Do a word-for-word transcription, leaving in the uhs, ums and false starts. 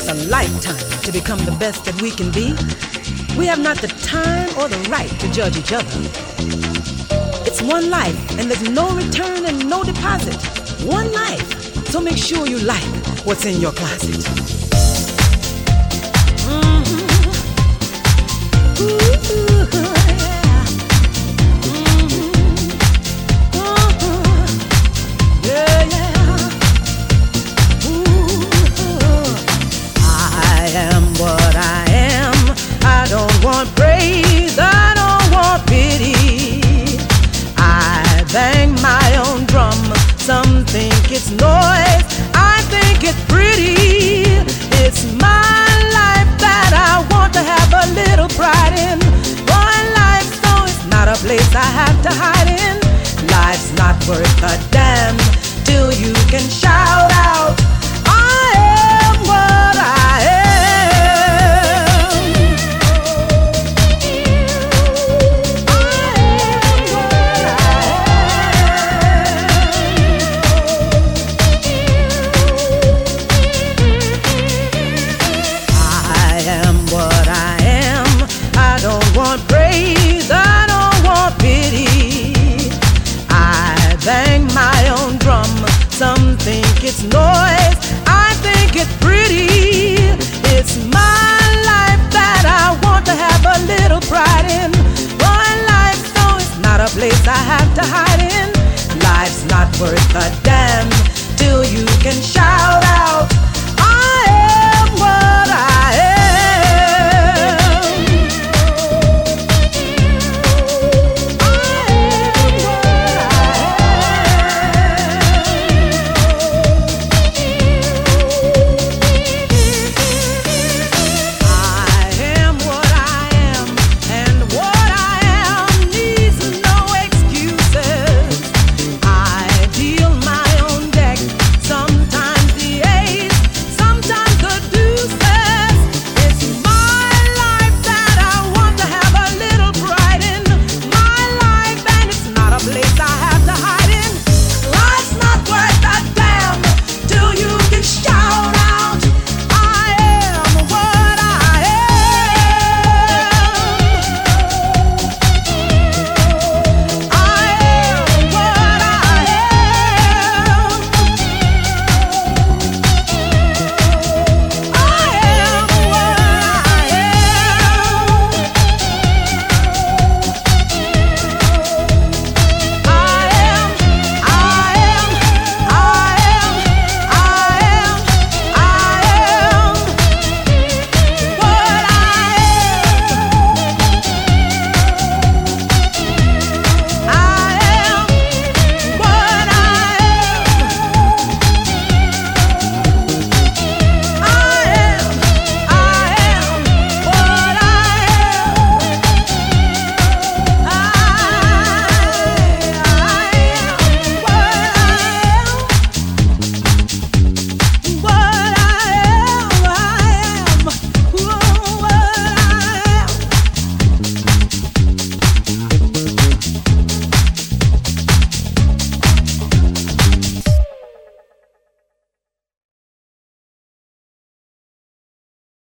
a lifetime to become the best that we can be. We have not the time or the right to judge each other. It's one life, and there's no return and no deposit. One life, so make sure you like what's in your closet. Mm-hmm. Ooh, yeah. Mm-hmm. Uh-huh. Yeah, yeah. Ooh, I am what I am. I don't want praise, I don't want pity. I bang my own drum. Some think it's noise, I think it's pretty. It's my life that I want to have a little pride in. One life, so it's not a place I have to hide in. Life's not worth a damn till you can shout out, I am what I am. It's noise, I think it's pretty. It's my life that I want to have a little pride in. One life, so it's not a place I have to hide in. Life's not worth a damn till